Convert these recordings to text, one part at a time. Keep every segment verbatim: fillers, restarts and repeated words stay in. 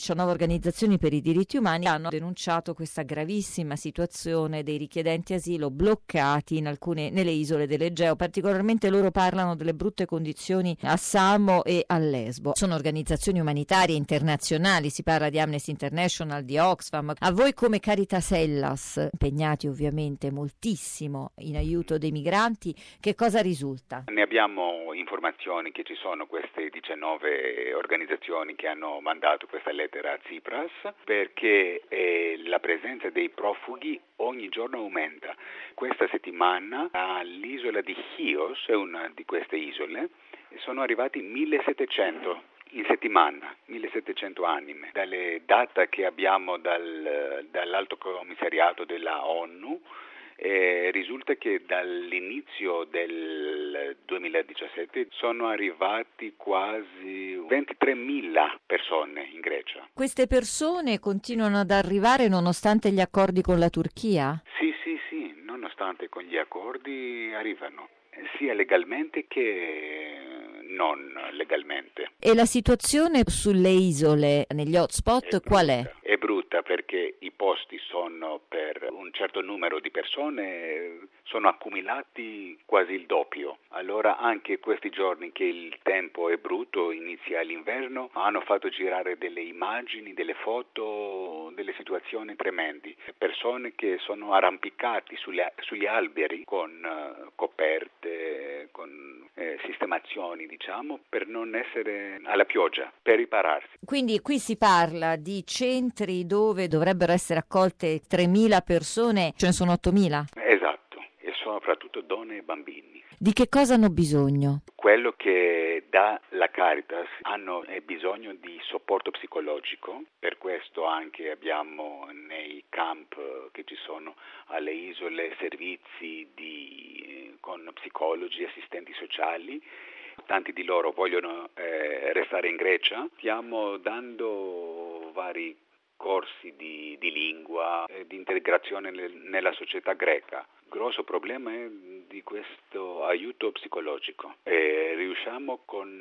diciannove organizzazioni per i diritti umani hanno denunciato questa gravissima situazione dei richiedenti asilo bloccati in alcune nelle isole dell'Egeo. Particolarmente loro parlano delle brutte condizioni a Samo e a Lesbo. Sono organizzazioni umanitarie internazionali, si parla di Amnesty International, di Oxfam. A voi come Caritas Hellas, impegnati ovviamente moltissimo in aiuto dei migranti, che cosa risulta? Ne abbiamo informazioni che ci sono queste diciannove organizzazioni che hanno mandato questa lettera a Tsipras, perché eh, la presenza dei profughi ogni giorno aumenta. Questa settimana all'isola di Chios, è una di queste isole, sono arrivati millesettecento in settimana, millesettecento anime. Dalle date che abbiamo dal, dall'Alto Commissariato della ONU, Eh, risulta che dall'inizio del duemiladiciassette sono arrivati quasi ventitremila persone in Grecia. Queste persone continuano ad arrivare nonostante gli accordi con la Turchia? Sì, sì, sì, nonostante con gli accordi arrivano, sia legalmente che non legalmente. E la situazione sulle isole, negli hotspot, qual è? È brutta perché i posti sono per un certo numero di persone, sono accumulati quasi il doppio. Allora anche questi giorni che il tempo è brutto, inizia l'inverno, hanno fatto girare delle immagini, delle foto, delle situazioni tremendi. Persone che sono arrampicati sulle, sugli alberi con uh, coperte, con eh, sistemazioni, diciamo, per non essere alla pioggia, per ripararsi. Quindi qui si parla di centri dove dovrebbero essere accolte tremila persone, ce ne sono ottomila? Esatto, e soprattutto donne e bambini. Di che cosa hanno bisogno? Quello che dà la Caritas hanno bisogno di supporto psicologico, per questo anche abbiamo nei camp che ci sono alle isole servizi di, con psicologi, assistenti sociali. Tanti di loro vogliono eh, restare in Grecia. Stiamo dando vari corsi di, di lingua, eh, di integrazione nel, nella società greca. Il grosso problema è di questo aiuto psicologico e riusciamo con,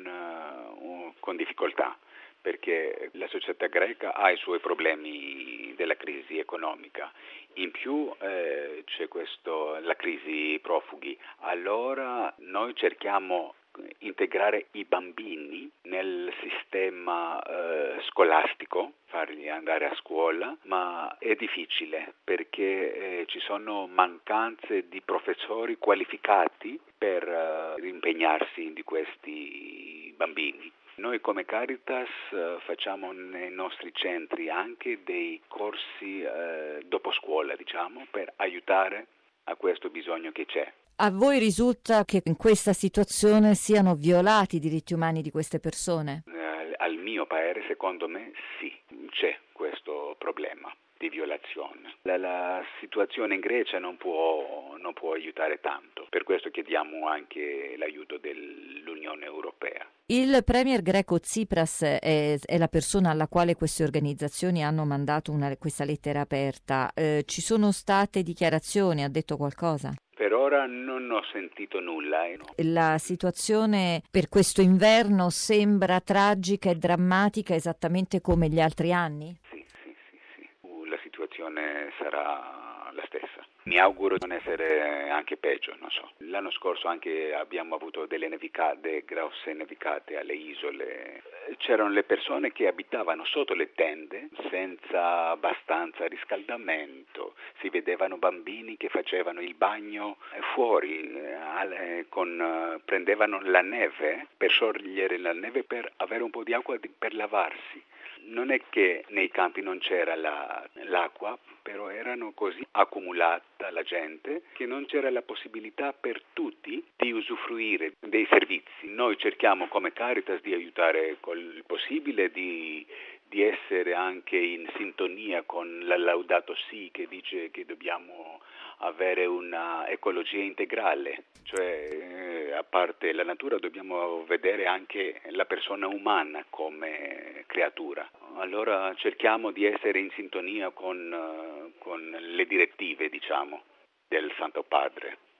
uh, con difficoltà, perché la società greca ha i suoi problemi della crisi economica. In più eh, c'è questo, la crisi profughi. Allora noi cerchiamo integrare i bambini nel sistema eh, scolastico, farli andare a scuola, ma è difficile perché eh, ci sono mancanze di professori qualificati per eh, impegnarsi di questi bambini. Noi come Caritas eh, facciamo nei nostri centri anche dei corsi eh, dopo scuola, diciamo, per aiutare a questo bisogno che c'è. A voi risulta che in questa situazione siano violati i diritti umani di queste persone? Eh, al mio parere, secondo me, sì, c'è questo problema di violazione. La, la situazione in Grecia non può, non può aiutare tanto, per questo chiediamo anche l'aiuto dell'Unione Europea. Il premier greco Tsipras è, è la persona alla quale queste organizzazioni hanno mandato una, questa lettera aperta. Eh, ci sono state dichiarazioni, ha detto qualcosa? Per ora non ho sentito nulla. Eh, no. La situazione per questo inverno sembra tragica e drammatica esattamente come gli altri anni? Sì, sì, sì, sì. La situazione sarà la stessa. Mi auguro di non essere anche peggio, non so. L'anno scorso anche abbiamo avuto delle nevicate, grosse nevicate alle isole. C'erano le persone che abitavano sotto le tende senza abbastanza riscaldamento. Si vedevano bambini che facevano il bagno fuori, eh, con, prendevano la neve per sciogliere la neve per avere un po' di acqua di, per lavarsi. Non è che nei campi non c'era la, l'acqua, però erano così accumulata la gente che non c'era la possibilità per tutti di usufruire dei servizi. Noi cerchiamo come Caritas di aiutare il possibile, di, di essere anche in sintonia con la Laudato Si che dice che dobbiamo avere una ecologia integrale, cioè eh, a parte la natura dobbiamo vedere anche la persona umana come creatura. Allora cerchiamo di essere in sintonia con, uh, con le direttive, diciamo, del Santo Padre.